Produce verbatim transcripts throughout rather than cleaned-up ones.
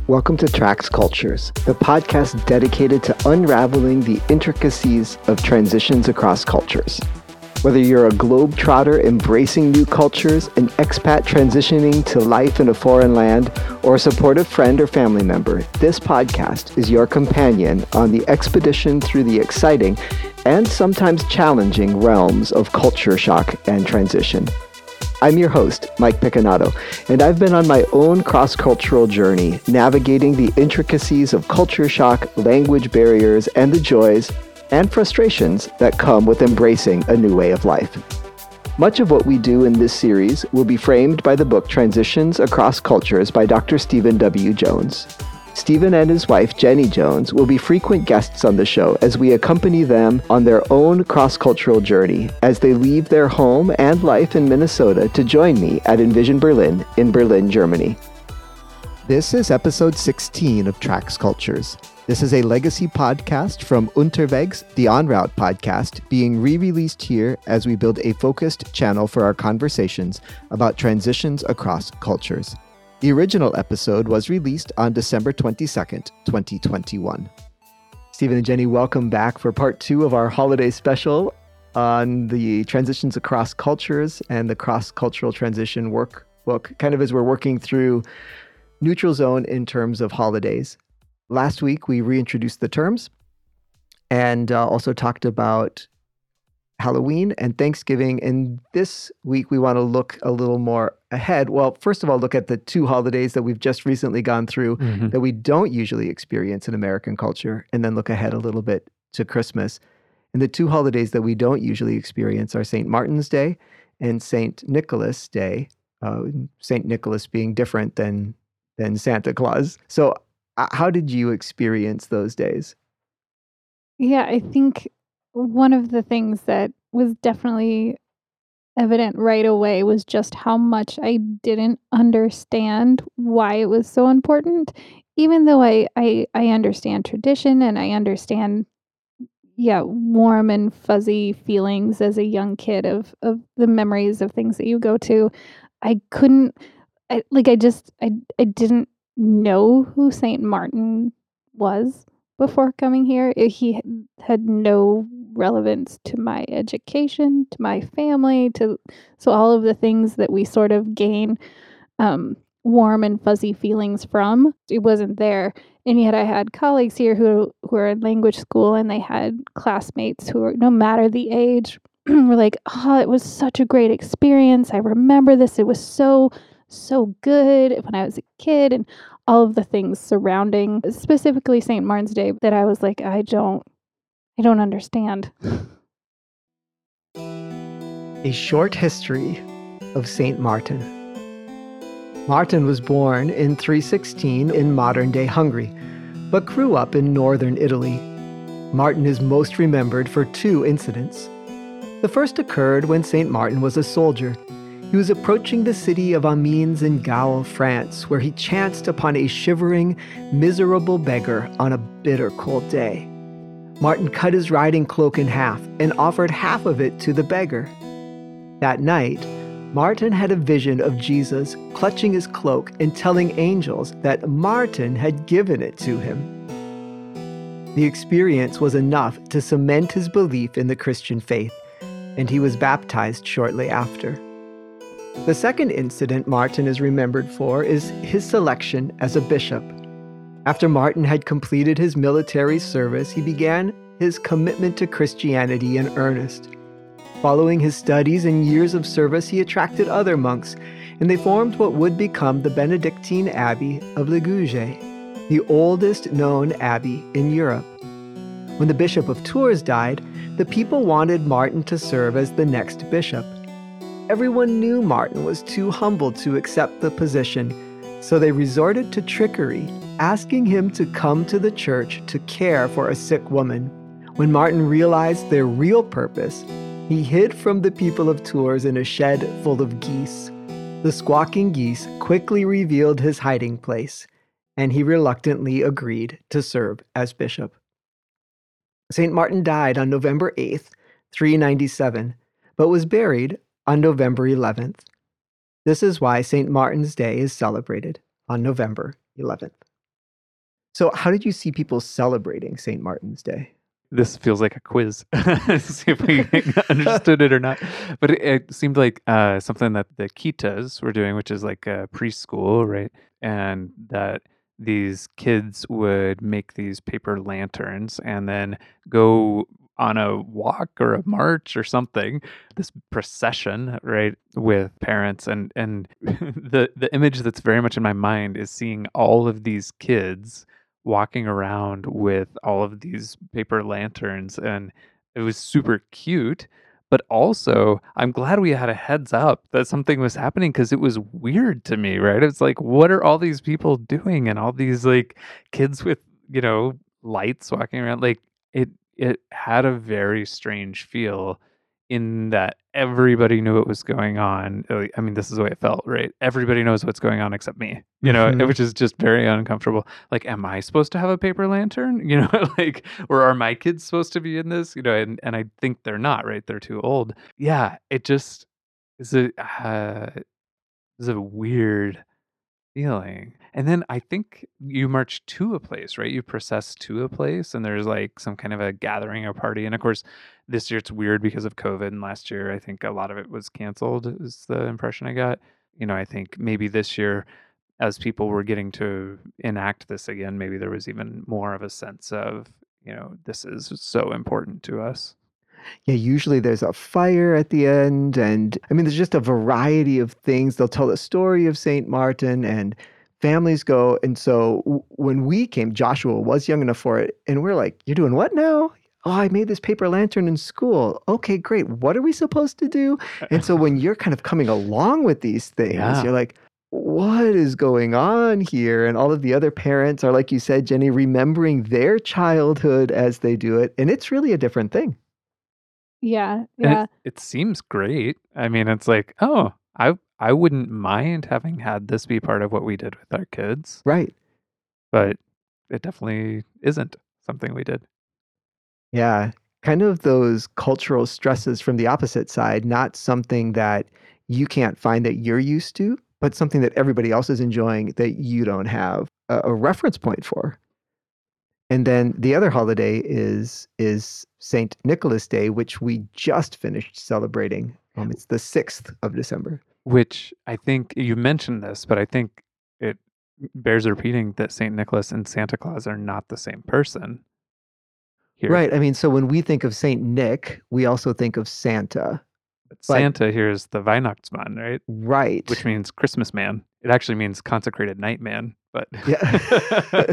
Welcome to Tracks Cultures, the podcast dedicated to unraveling the intricacies of transitions across cultures. Whether you're a globetrotter embracing new cultures, an expat transitioning to life in a foreign land, or a supportive friend or family member, this podcast is your companion on the expedition through the exciting and sometimes challenging realms of culture shock and transition. I'm your host, Mike Picanato, and I've been on my own cross-cultural journey, navigating the intricacies of culture shock, language barriers, and the joys and frustrations that come with embracing a new way of life. Much of what we do in this series will be framed by the book Transitions Across Cultures by Doctor Stephen W. Jones. Stephen and his wife, Jenny Jones, will be frequent guests on the show as we accompany them on their own cross-cultural journey as they leave their home and life in Minnesota to join me at Envision Berlin in Berlin, Germany. This is episode sixteen of Tracks Cultures. This is a legacy podcast from Unterwegs, the En Route podcast, being re-released here as we build a focused channel for our conversations about transitions across cultures. The original episode was released on December twenty-second, twenty twenty-one. Stephen and Jenny, welcome back for part two of our holiday special on the transitions across cultures and the cross-cultural transition workbook, kind of as we're working through neutral zone in terms of holidays. Last week, we reintroduced the terms and uh, also talked about Halloween and Thanksgiving. And this week, we want to look a little more ahead. Well, first of all, look at the two holidays that we've just recently gone through mm-hmm. that we don't usually experience in American culture, and then look ahead a little bit to Christmas. And the two holidays that we don't usually experience are Saint Martin's Day and Saint Nicholas Day, uh, Saint Nicholas being different than, than Santa Claus. So uh, how did you experience those days? Yeah, I think one of the things that was definitely evident right away was just how much I didn't understand why it was so important, even though I, I, I understand tradition and I understand, yeah, warm and fuzzy feelings as a young kid of, of the memories of things that you go to. I couldn't, I, like, I just, I, I didn't know who Saint Martin was before coming here. He had no relevance to my education, to my family, to so all of the things that we sort of gain um, warm and fuzzy feelings from, it wasn't there. And yet I had colleagues here who who are in language school, and they had classmates who were, no matter the age, were like, oh, it was such a great experience. I remember this. It was so, so good when I was a kid, and all of the things surrounding specifically Saint Martin's Day that I was like, I don't, I don't understand. A short history of Saint Martin. Martin was born in three sixteen in modern-day Hungary, but grew up in northern Italy. Martin is most remembered for two incidents. The first occurred when Saint Martin was a soldier. He was approaching the city of Amiens in Gaul, France, where he chanced upon a shivering, miserable beggar on a bitter cold day. Martin cut his riding cloak in half and offered half of it to the beggar. That night, Martin had a vision of Jesus clutching his cloak and telling angels that Martin had given it to him. The experience was enough to cement his belief in the Christian faith, and he was baptized shortly after. The second incident Martin is remembered for is his selection as a bishop. After Martin had completed his military service, he began his commitment to Christianity in earnest. Following his studies and years of service, he attracted other monks, and they formed what would become the Benedictine Abbey of Ligugé, the oldest known abbey in Europe. When the Bishop of Tours died, the people wanted Martin to serve as the next bishop. Everyone knew Martin was too humble to accept the position, so they resorted to trickery, asking him to come to the church to care for a sick woman. When Martin realized their real purpose, he hid from the people of Tours in a shed full of geese. The squawking geese quickly revealed his hiding place, and he reluctantly agreed to serve as bishop. Saint Martin died on November eighth, three ninety-seven, but was buried on November eleventh. This is why Saint Martin's Day is celebrated on November eleventh. So how did you see people celebrating Saint Martin's Day? This feels like a quiz. See if we understood it or not. But it, it seemed like uh, something that the Kitas were doing, which is like a preschool, right? And that these kids would make these paper lanterns and then go on a walk or a march or something, this procession, right, with parents. And and the the image that's very much in my mind is seeing all of these kids walking around with all of these paper lanterns, and it was super cute. But also, I'm glad we had a heads up that something was happening because it was weird to me, right? It's like, what are all these people doing? And all these like kids with, you know, lights walking around. Like it it had a very strange feel in that everybody knew what was going on. Uh, I mean, this is the way it felt, right? Everybody knows what's going on except me, you know, Mhm. which is just very uncomfortable. Like, am I supposed to have a paper lantern? You know, like, or are my kids supposed to be in this? You know, and, and I think they're not, right? They're too old. Yeah, it just is a, uh, is a weird feeling. And then I think you march to a place, right? You process to a place and there's like some kind of a gathering or party. And of course, this year it's weird because of COVID. And last year, I think a lot of it was canceled, is the impression I got. You know, I think maybe this year, as people were getting to enact this again, maybe there was even more of a sense of, you know, this is so important to us. Yeah, usually there's a fire at the end. And I mean, there's just a variety of things. They'll tell the story of Saint Martin and families go. And so w- when we came, Joshua was young enough for it. And we're like, you're doing what now? Oh, I made this paper lantern in school. Okay, great. What are we supposed to do? And so when you're kind of coming along with these things, Yeah. you're like, what is going on here? And all of the other parents are, like you said, Jenny, remembering their childhood as they do it. And it's really a different thing. Yeah, And yeah. it, it seems great. I mean, it's like, oh, I I wouldn't mind having had this be part of what we did with our kids, Right. but it definitely isn't something we did. Yeah. Kind of those cultural stresses from the opposite side, not something that you can't find that you're used to, but something that everybody else is enjoying that you don't have a, a reference point for. And then the other holiday is is Saint Nicholas Day, which we just finished celebrating. Um, it's the sixth of December. Which I think you mentioned this, but I think it bears repeating that Saint Nicholas and Santa Claus are not the same person here. Right. I mean, so when we think of Saint Nick, we also think of Santa. But But- Santa here is the Weihnachtsmann, right? Right. Which means Christmas man. It actually means consecrated night man, but Yeah.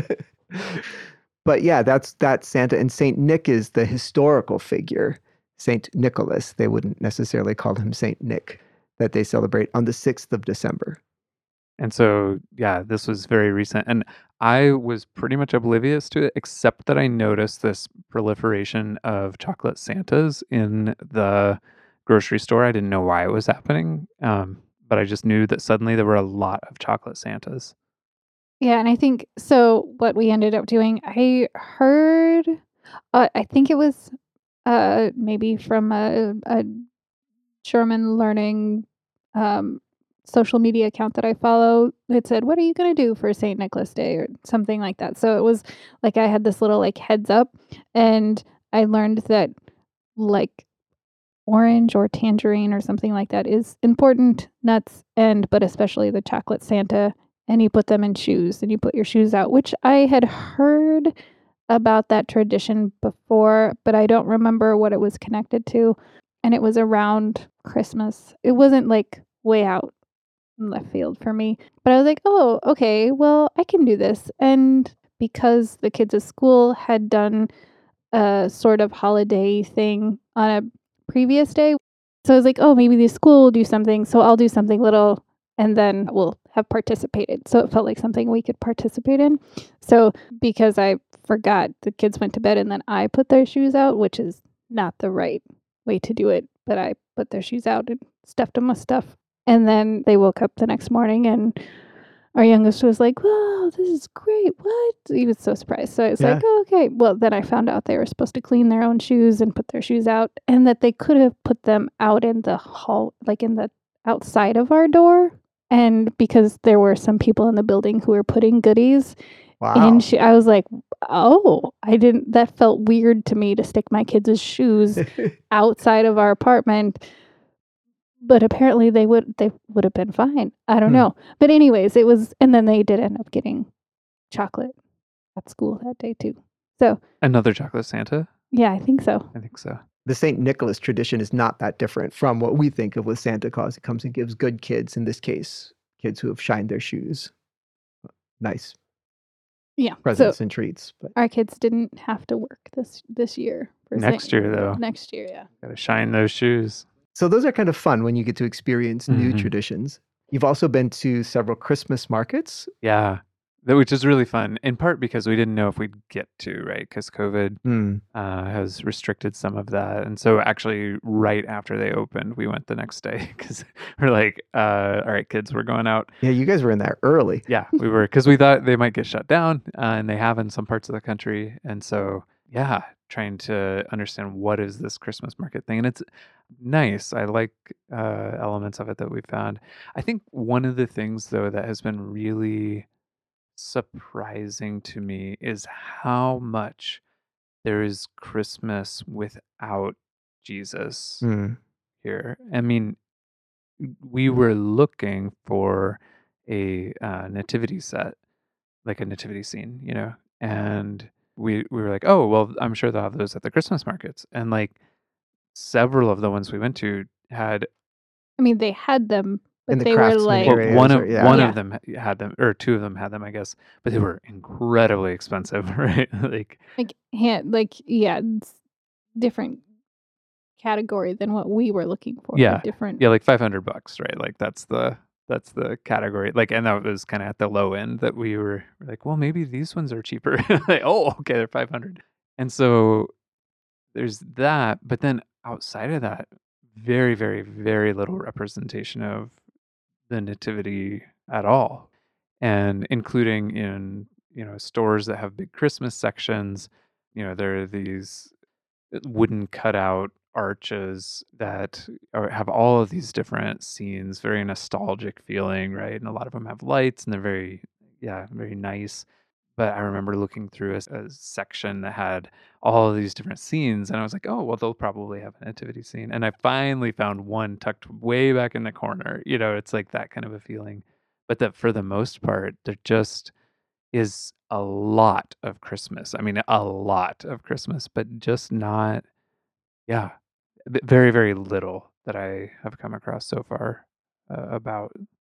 But yeah, that's that's Santa. And Saint Nick is the historical figure. Saint Nicholas, they wouldn't necessarily call him Saint Nick, that they celebrate on the sixth of December. And so, yeah, this was very recent. And I was pretty much oblivious to it, except that I noticed this proliferation of chocolate Santas in the grocery store. I didn't know why it was happening, um, but I just knew that suddenly there were a lot of chocolate Santas. Yeah, and I think so what we ended up doing, I heard uh, I think it was uh maybe from a, a German learning um social media account that I follow. It said, "What are you going to do for Saint Nicholas Day?" or something like that. So it was like I had this little like heads up, and I learned that like orange or tangerine or something like that is important, nuts, and but especially the chocolate Santa, and you put them in shoes and you put your shoes out, which I had heard about that tradition before, but I don't remember what it was connected to. And it was around Christmas. It wasn't like way out in left field for me, but I was like, oh, okay, well, I can do this. And because the kids at school had done a sort of holiday thing on a previous day. So I was like, oh, maybe the school will do something. So I'll do something little and then we'll have participated. So it felt like something we could participate in. So because I forgot, the kids went to bed and then I put their shoes out, which is not the right way to do it. But I put their shoes out and stuffed them with stuff. And then they woke up the next morning and our youngest was like, "Wow, this is great. What?" He was so surprised. So I was Yeah. like, oh, okay. Well, then I found out they were supposed to clean their own shoes and put their shoes out, and that they could have put them out in the hall, like in the outside of our door. And because there were some people in the building who were putting goodies Wow. in shoe. I was like, oh, I didn't. That felt weird to me to stick my kids' shoes outside of our apartment. But apparently they would they would have been fine. I don't Hmm. know. But anyways, it was, and then they did end up getting chocolate at school that day too. So Another chocolate Santa? yeah, I think so. I think so. The Saint Nicholas tradition is not that different from what we think of with Santa Claus. It comes and gives good kids, in this case, kids who have shined their shoes, nice Yeah. presents So and treats. But our kids didn't have to work this this year. For Next Saint- year, though. Next year, yeah. Gotta shine those shoes. so those are kind of fun when you get to experience new Mhm. traditions. You've also been to several Christmas markets. Yeah. That- Which is really fun, in part because we didn't know if we'd get to, right? Because COVID Hmm. uh, has restricted some of that. And so actually right after they opened, we went the next day because we're like, uh, all right, kids, we're going out. Yeah, you guys were in there early. Yeah, we were, because we thought they might get shut down, uh, and they have in some parts of the country. And so, yeah, trying to understand what is this Christmas market thing. And it's nice. I like uh, elements of it that we found. I think one of the things, though, that has been really surprising to me is how much there is Christmas without Jesus Hmm. here. I mean, we were looking for a uh, nativity set, like a nativity scene, you know, and we we were like, oh, well, I'm sure they'll have those at the Christmas markets. And like several of the ones we went to had, I mean, they had them, but In the they were craftsman like, well, areas one or- of yeah. one Yeah. of them ha- had them, or two of them had them, I guess, but they were incredibly expensive, right? Like, like hand, like yeah, it's different category than what we were looking for. Yeah. Different. yeah, like five hundred bucks, right? Like that's the that's the category. Like, and that was kind of at the low end that we were like, well, maybe these ones are cheaper. Like, oh, okay, they're five hundred. And so there's that, but then outside of that, very, very, very little representation of the nativity at all. And including in, you know, stores that have big Christmas sections, you know, there are these wooden cutout arches that are, have all of these different scenes, very nostalgic feeling, right? And a lot of them have lights and they're very, yeah, very nice. But I remember looking through a, a section that had all of these different scenes, and I was like, oh, well, they'll probably have a nativity scene. And I finally found one tucked way back in the corner. You know, it's like that kind of a feeling. But that for the most part, there just is a lot of Christmas. I mean, a lot of Christmas, but just not, yeah, v- very, very little that I have come across so far uh, about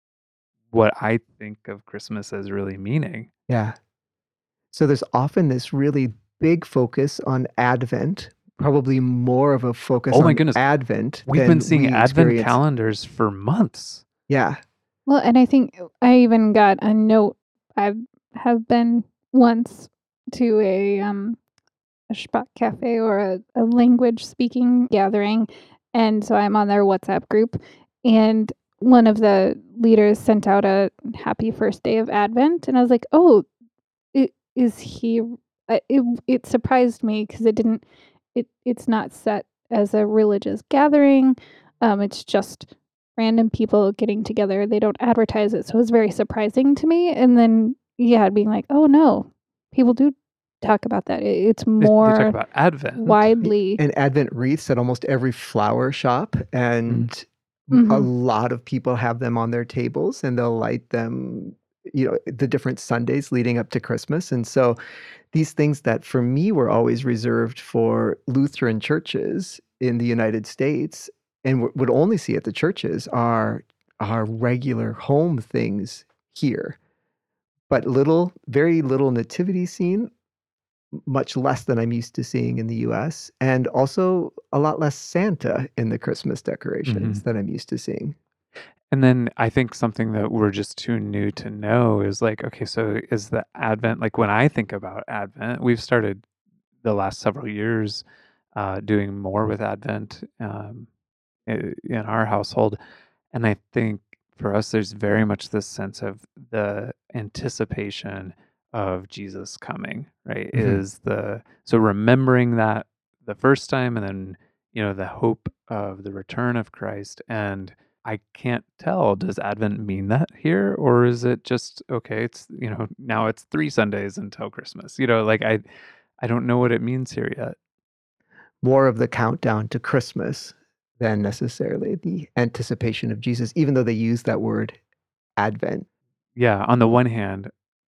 what I think of Christmas as really meaning. Yeah. So there's often this really big focus on Advent, probably more of a focus Oh my on goodness. Advent. We've than been seeing we Advent experience- calendars for months. Yeah. Well, and I think I even got a note. I have been once to a um a Sprach cafe or a, a language speaking gathering, and so I'm on their WhatsApp group, and one of the leaders sent out a happy first day of Advent, and I was like, oh, it, is he? I- It it surprised me because it didn't. It it's not set as a religious gathering. Um, it's just random people getting together. They don't advertise it, so it was very surprising to me. And then yeah, being like, oh no, people do talk about that. It, it's They- more They talk about Advent. widely. And Advent wreaths at almost every flower shop, and a Mhm. lot of people have them on their tables, and they'll light them, you know, the different Sundays leading up to Christmas. And so these things that for me were always reserved for Lutheran churches in the United States and w- would only see at the churches are are regular home things here. But little, very little nativity scene, much less than I'm used to seeing in the U S, and also a lot less Santa in the Christmas decorations than I'm used to seeing. And then I think something that we're just too new to know is like, okay, so is the Advent, like when I think about Advent, we've started the last several years uh, doing more with Advent um, i- in our household. And I think for us, there's very much this sense of the anticipation of Jesus coming, right? Mhm. Is the, so remembering that the first time and then, you know, the hope of the return of Christ. And I can't tell. Does Advent mean that here? Or is it just, okay, it's, you know, now it's three Sundays until Christmas. You know, like I I don't know what it means here yet. More of the countdown to Christmas than necessarily the anticipation of Jesus, even though they use that word Advent. Yeah, on the one hand,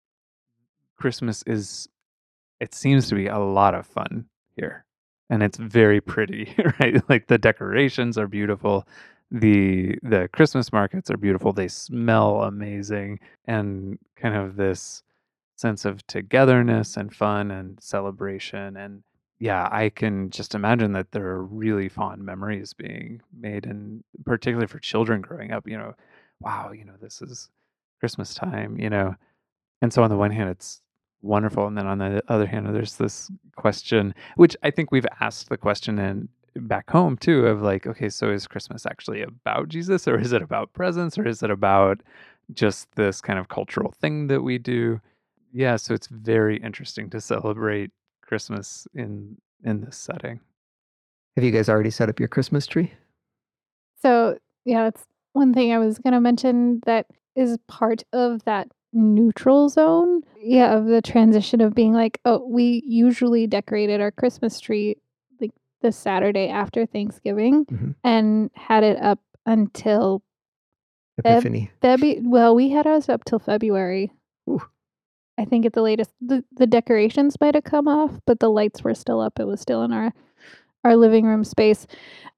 Christmas is, it seems to be a lot of fun here. And it's very pretty, right? Like the decorations are beautiful. The the Christmas markets are beautiful. They smell amazing, and kind of this sense of togetherness and fun and celebration. And yeah, I can just imagine that there are really fond memories being made, and particularly for children growing up, you know, wow, you know, this is Christmas time, you know. And so on the one hand, it's wonderful. And then on the other hand, there's this question, which I think we've asked the question and back home too, of like, okay, so is Christmas actually about Jesus, or is it about presents, or is it about just this kind of cultural thing that we do? Yeah, so it's very interesting to celebrate Christmas in in this setting. Have you guys already set up your Christmas tree? So, yeah, that's one thing I was going to mention that is part of that neutral zone. Yeah, of the transition of being like, oh, we usually decorated our Christmas tree like the Saturday after Thanksgiving hmm and had it up until Feb- Epiphany. Febu- well, we had ours up till February. Ooh. I think at the latest, the, the decorations might have come off, but the lights were still up. It was still in our our living room space.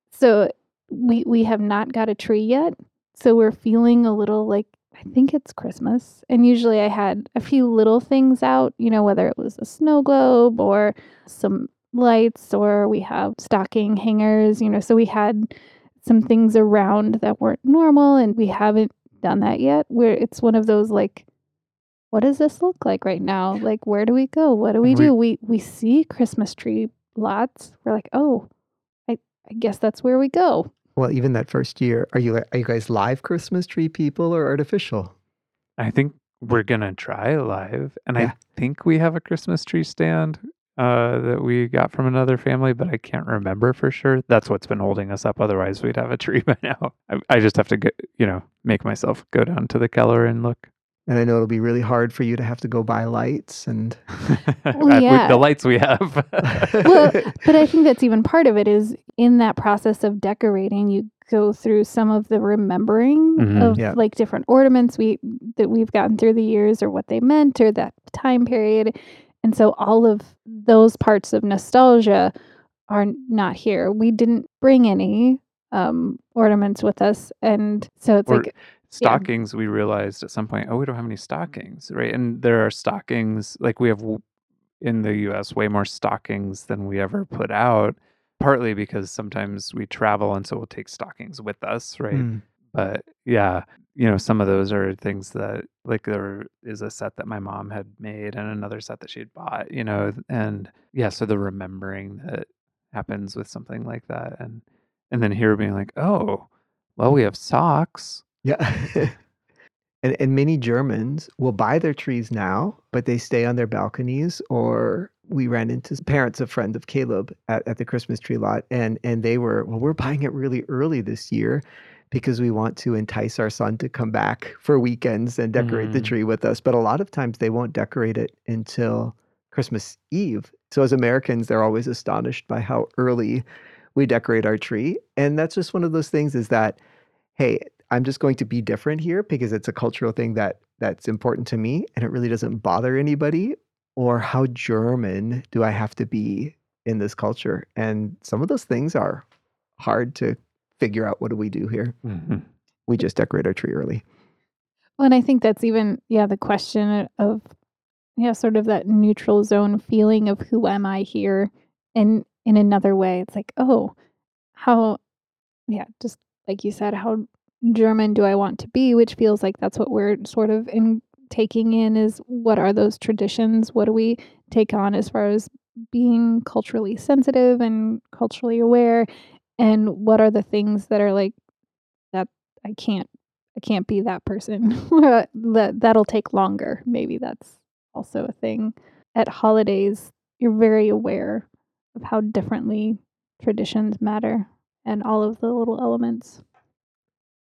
So we we have not got a tree yet. So we're feeling a little like I think it's Christmas. And usually I had a few little things out, you know, whether it was a snow globe or some lights, or we have stocking hangers, you know, so we had some things around that weren't normal, and we haven't done that yet. Where it's one of those like, what does this look like right now? Like, where do we go? What do we And we do? We we see Christmas tree lots. We're like, oh, I, I guess that's where we go. Well, even that first year, are you are you guys live Christmas tree people or artificial? I think we're gonna try live, and Yeah. I think we have a Christmas tree stand uh, that we got from another family, but I can't remember for sure. That's what's been holding us up. Otherwise, we'd have a tree by now. I, I just have to get, you know, make myself go down to the Keller and look. And I know it'll be really hard for you to have to go buy lights and Well, Uh, we- yeah. the lights we have. Well, but I think that's even part of it is in that process of decorating, you go through some of the remembering Mhm. of Yeah. like different ornaments we that we've gotten through the years or what they meant or that time period. And so all of those parts of nostalgia are not here. We didn't bring any um ornaments with us, and so it's Or like stockings, we realized at some point, oh, we don't have any stockings, right? And there are stockings, like we have w- in the U S way more stockings than we ever put out, partly because sometimes we travel and so we'll take stockings with us, right? Mm. But yeah, you know, some of those are things that, like, there is a set that my mom had made and another set that she had bought, you know, and yeah, so the remembering that happens with something like that, and and then here being like, oh, well, we have socks. Yeah. And and many Germans will buy their trees now, but they stay on their balconies. Or we ran into parents of friends of Caleb at, at the Christmas tree lot, and and they were, well, we're buying it really early this year because we want to entice our son to come back for weekends and decorate the Mm. tree with us. But a lot of times they won't decorate it until Christmas Eve. So as Americans, they're always astonished by how early we decorate our tree. And that's just one of those things is that, hey, I'm just going to be different here because it's a cultural thing that that's important to me and it really doesn't bother anybody. Or how German do I have to be in this culture? And some of those things are hard to figure out. What do we do here? Mhm. We just decorate our tree early. Well, and I think that's even, yeah, the question of, yeah, sort of that neutral zone feeling of who am I here? And in another way, it's like, oh, how, yeah, just like you said, how German do I want to be? Which feels like that's what we're sort of in taking in is what are those traditions? What do we take on as far as being culturally sensitive and culturally aware? And what are the things that are like, that I can't I can't be that person. that that'll take longer. Maybe that's also a thing. At holidays, you're very aware of how differently traditions matter and all of the little elements.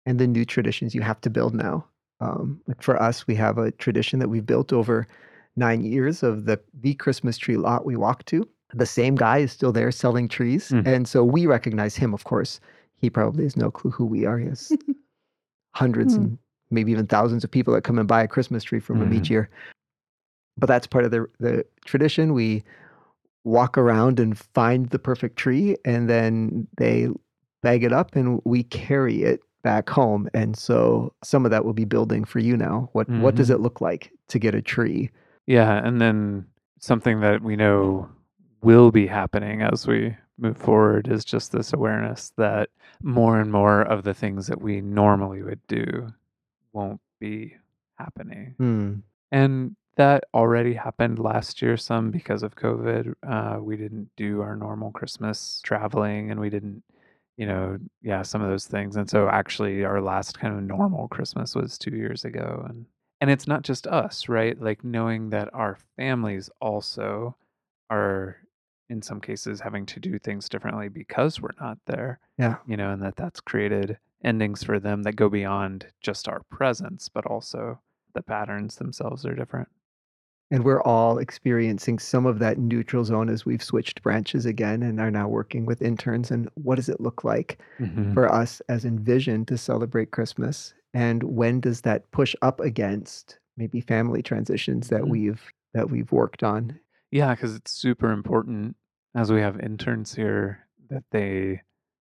and the new traditions you have to build now. Um, like for us, we have a tradition that we've built over nine years of the the Christmas tree lot we walk to. The same guy is still there selling trees, Mm. and so we recognize him. Of course, he probably has no clue who we are. He has hundreds Hmm. and maybe even thousands of people that come and buy a Christmas tree from him each Mhm. year. But that's part of the the tradition. We walk around and find the perfect tree, and then they bag it up and we carry it back home. And so some of that will be building for you now. What what does Mhm. it look like to get a tree? Yeah, and then something that we know will be happening as we move forward is just this awareness that more and more of the things that we normally would do won't be happening. Hmm. And that already happened last year some because of COVID. Uh, we didn't do our normal Christmas traveling and we didn't, you know, yeah, some of those things. And so actually our last kind of normal Christmas was two years ago. And and it's not just us, right? Like knowing that our families also are in some cases having to do things differently because we're not there, Yeah. you know, and that that's created endings for them that go beyond just our presence, but also the patterns themselves are different. And we're all experiencing some of that neutral zone as we've switched branches again and are now working with interns. And what does it look like Mhm. for us as Envision to celebrate Christmas? And when does that push up against maybe family transitions that Mhm. we've that we've worked on? Yeah, because it's super important as we have interns here that they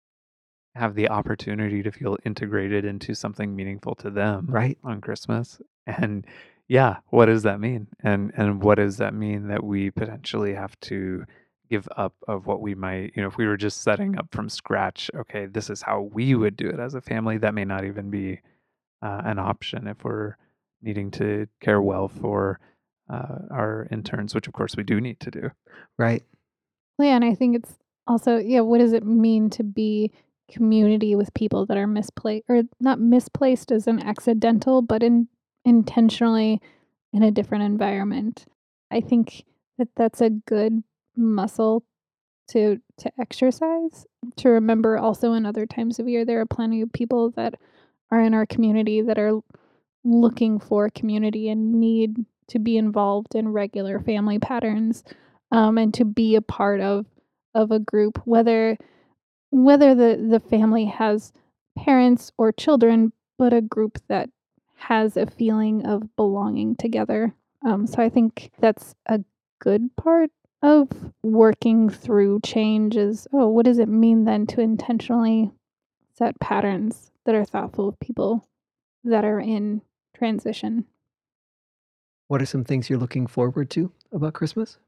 have the opportunity to feel integrated into something meaningful to them Right? on Christmas. And yeah, what does that mean? And and what does that mean that we potentially have to give up of what we might, you know, if we were just setting up from scratch, okay, this is how we would do it as a family, that may not even be uh, an option if we're needing to care well for uh, our interns, which of course we do need to do. Right. Well, yeah, and I think it's also, yeah, what does it mean to be community with people that are misplaced or not misplaced as an accidental, but in intentionally in a different environment? I think that that's a good muscle to to exercise, to remember also in other times of year there are plenty of people that are in our community that are looking for community and need to be involved in regular family patterns, um, and to be a part of of a group, whether whether the the family has parents or children, but a group that has a feeling of belonging together. Um, so I think that's a good part of working through change is, oh, what does it mean then to intentionally set patterns that are thoughtful of people that are in transition? What are some things you're looking forward to about Christmas?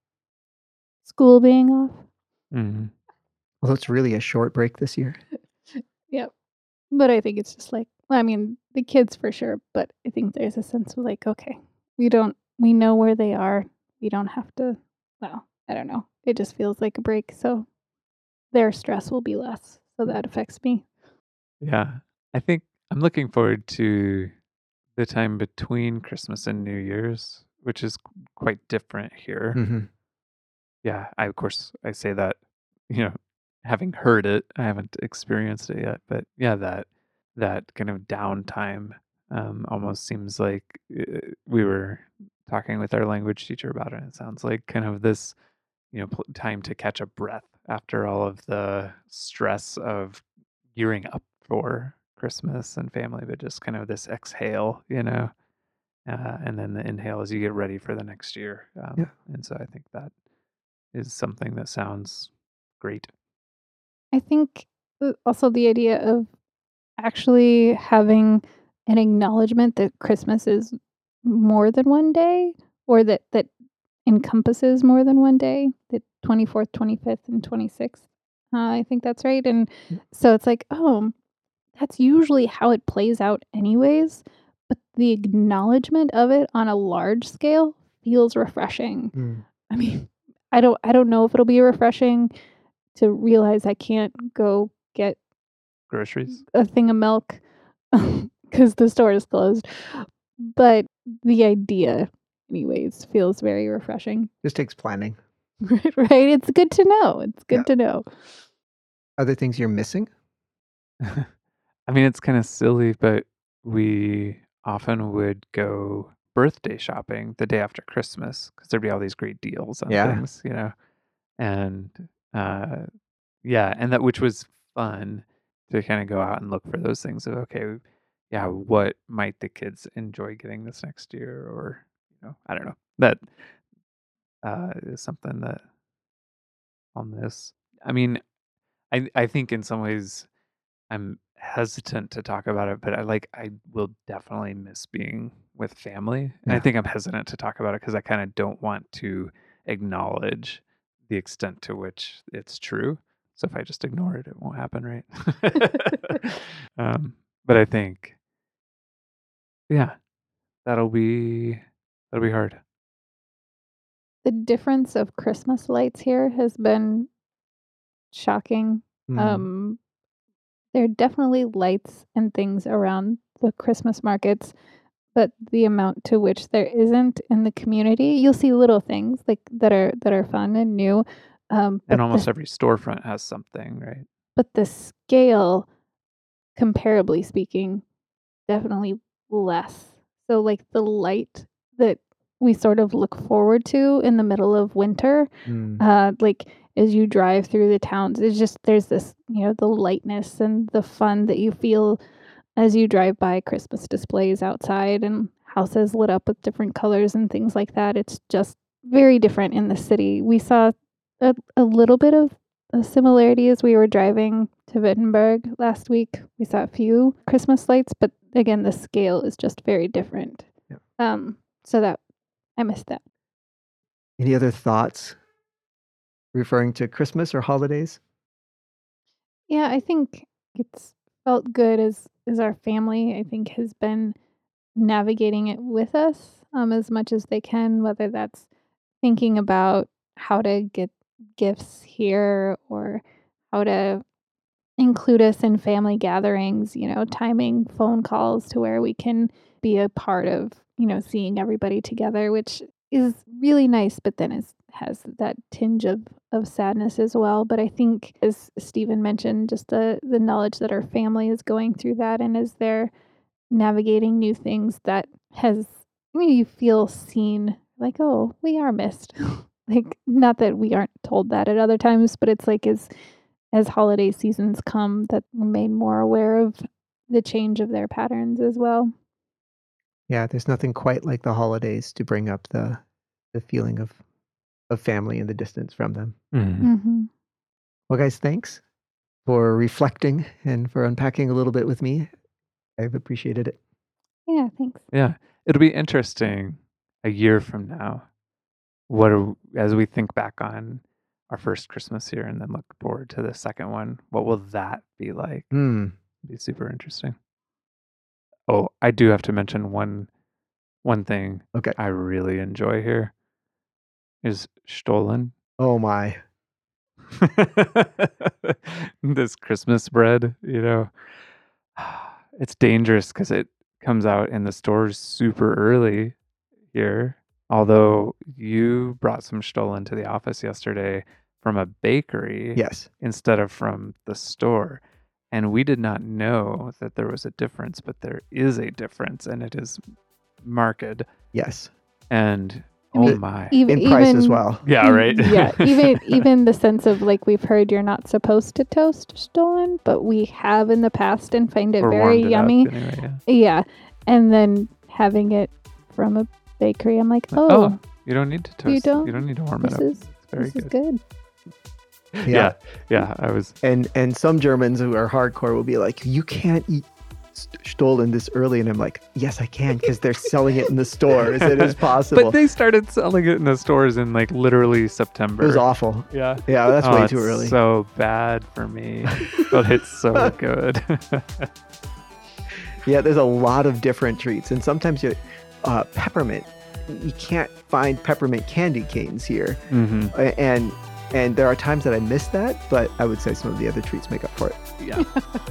School being off. Mhm. Well, it's really a short break this year. Yep. But I think it's just like, I mean, the kids for sure, but I think there's a sense of like, okay, we don't, we know where they are. We don't have to, well, I don't know. It just feels like a break. So their stress will be less. So that affects me. Yeah. I think I'm looking forward to the time between Christmas and New Year's, which is qu- quite different here. Hmm. Yeah, I of course I say that, you know, having heard it, I haven't experienced it yet, but yeah, that that kind of downtime um, almost seems like uh, we were talking with our language teacher about it. It sounds like kind of this, you know, pl- time to catch a breath after all of the stress of gearing up for Christmas and family, but just kind of this exhale, you know, uh, and then the inhale as you get ready for the next year. Yeah. Um, and so I think that is something that sounds great. I think uh, also the idea of actually having an acknowledgement that Christmas is more than one day, or that that encompasses more than one day, the twenty-fourth, twenty-fifth, and twenty-sixth. Uh, I think that's right, and so it's like, oh, that's usually how it plays out anyways, but the acknowledgement of it on a large scale feels refreshing. Mm. I mean, I don't I don't know if it'll be refreshing to realize I can't go get Groceries? a thing of milk because the store is closed. But the idea, anyways, feels very refreshing. Just takes planning. Right, right? It's good to know. It's Yeah. good to know. Other things you're missing? I mean, it's kind of silly, but we often would go birthday shopping the day after Christmas because there'd be all these great deals on Yeah. things, you know, and uh, yeah, and that which was fun to kind of go out and look for those things of okay, yeah, what might the kids enjoy getting this next year, or you know, I don't know. That uh, is something that on this. I mean, I I think in some ways I'm hesitant to talk about it, but I like I will definitely miss being with family. And I Yeah. think I'm hesitant to talk about it because I kind of don't want to acknowledge the extent to which it's true. So if I just ignore it, it won't happen, right? um, but I think, yeah, that'll be that'll be hard. The difference of Christmas lights here has been shocking. Mm. Um, there are definitely lights and things around the Christmas markets, but the amount to which there isn't in the community, you'll see little things like that are that are fun and new. Um, but And almost the, every storefront has something, right? but the scale, comparably speaking, definitely less. So like the light that we sort of look forward to in the middle of winter, Mm. uh, like as you drive through the towns, it's just there's this, you know, the lightness and the fun that you feel as you drive by Christmas displays outside and houses lit up with different colors and things like that. It's just very different in the city. We saw a, a little bit of a similarity as we were driving to Wittenberg last week. We saw a few Christmas lights, but again, the scale is just very different. Yeah. Um, so that I missed that. Any other thoughts referring to Christmas or holidays? Yeah, I think it's felt good as as our family, I think, has been navigating it with us um, as much as they can, whether that's thinking about how to get gifts here or how to include us in family gatherings, you know, timing phone calls to where we can be a part of, you know, seeing everybody together, which is really nice, but then is has that tinge of of sadness as well. But I think, as Stephen mentioned, just the the knowledge that our family is going through that and as they're navigating new things, that has, I mean, you feel seen, like, oh, we are missed. Like, not that we aren't told that at other times, but it's like as as holiday seasons come, that we're made more aware of the change of their patterns as well. Yeah, there's nothing quite like the holidays to bring up the the feeling of of family and the distance from them. Mhm. Mm-hmm. Well, guys, thanks for reflecting and for unpacking a little bit with me. I've appreciated it. Yeah, thanks. Yeah, it'll be interesting a year from now. What are, as we think back on our first Christmas here and then look forward to the second one, what will that be like? Hmm. It'll be super interesting. Oh, I do have to mention one one thing Okay. I really enjoy here is Stollen. Oh my. This Christmas bread, you know, it's dangerous because it comes out in the stores super early here. Although you brought some Stollen to the office yesterday from a bakery Yes. instead of from the store. And we did not know that there was a difference, but there is a difference and it is marked. Yes. And I oh mean, my. Even, In price as even- well. Yeah, right. yeah, even even the sense of like we've heard you're not supposed to toast Stollen, but we have in the past and find it Or very warmed it up yummy. anyway, yeah. Yeah, and then having it from a bakery, I'm like, oh, Oh, you don't need to toast. You don't? need to warm this it up. is It's very this is good. good. Yeah. yeah, I was. And and some Germans who are hardcore will be like, you can't eat st- Stollen this early. And I'm like, yes, I can, because they're selling it in the stores. It is possible. But they started selling it in the stores in like literally September. It was awful. Yeah. Yeah, that's Oh, way it's too early. So bad for me, but it's so good. Yeah, there's a lot of different treats. And sometimes you, uh, peppermint, you can't find peppermint candy canes here. hmm Uh, And and there are times that I miss that, but I would say some of the other treats make up for it. Yeah.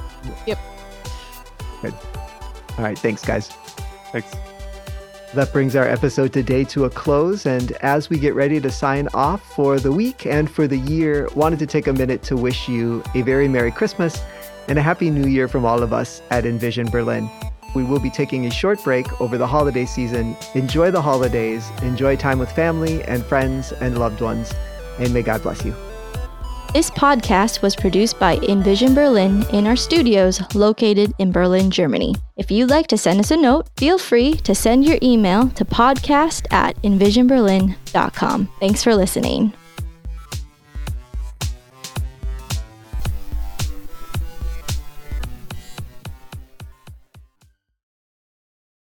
All right, thanks, guys. Thanks. That brings our episode today to a close. And as we get ready to sign off for the week and for the year, wanted to take a minute to wish you a very Merry Christmas and a Happy New Year from all of us at Envision Berlin. We will be taking a short break over the holiday season. Enjoy the holidays, enjoy time with family and friends and loved ones, and may God bless you. This podcast was produced by Envision Berlin in our studios located in Berlin, Germany. If you'd like to send us a note, feel free to send your email to podcast at envision berlin dot com. Thanks for listening.